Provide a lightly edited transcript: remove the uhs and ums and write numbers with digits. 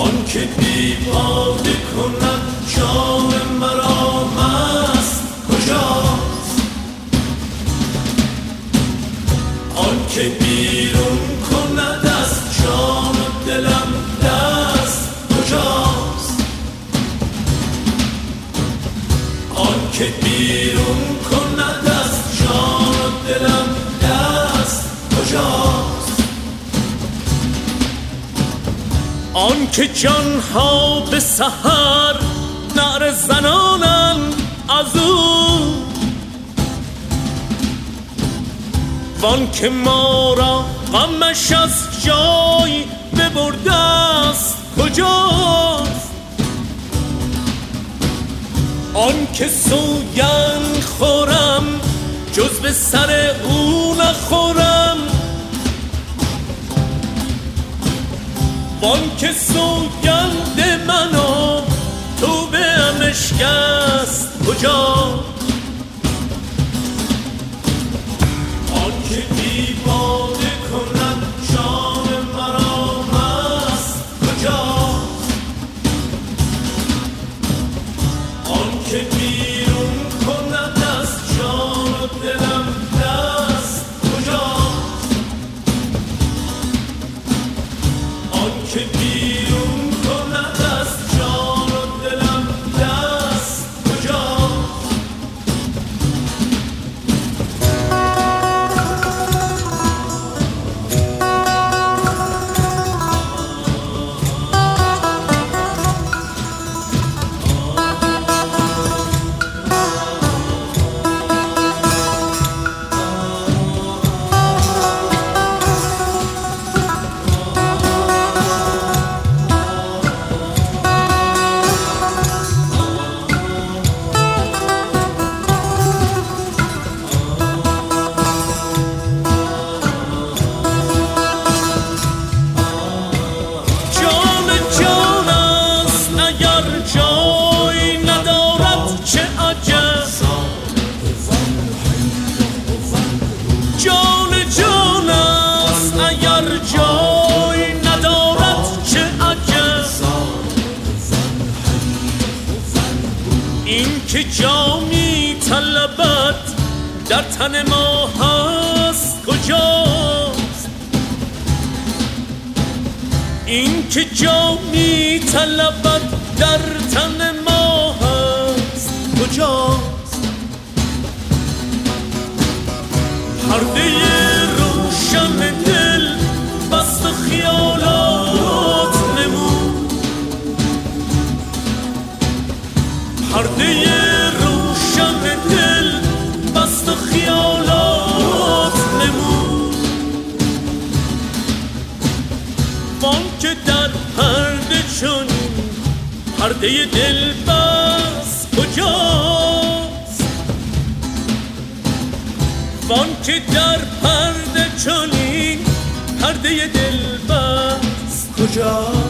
آن که بی باده کند جان مرا مست کجاست؟ آن که بیرون کند از جان و دلم دست کجاست؟ آن که بیرون کند از جان و دلم دست کجاست؟ آن که جانها به سحر نعره زنانند از او، وان که ما را غمش از جای ببرده است کجاست؟ آن که سوگند خورم جز به سر او نخورم، وان که سوگند منو تو به امشکست کجاست؟ آن که بی باده کند جان مرا مست کجاست؟ آن که بیرون کند از جان و دلم دست کجاست؟ آن که بیرون کند از جان و دلم دست کجاست؟ این که جامی طلبت در تن ما هست کجاست؟ این که جامی طلبت در تن ما هست کجاست؟ پرده روشن دل بست و خیالات نمود، پرده روشن دل بست و خیالات نمود، وان که در پرده چنین پرده دل بست کجاست؟ وان که در پرده چنین پرده دل بست کجاست؟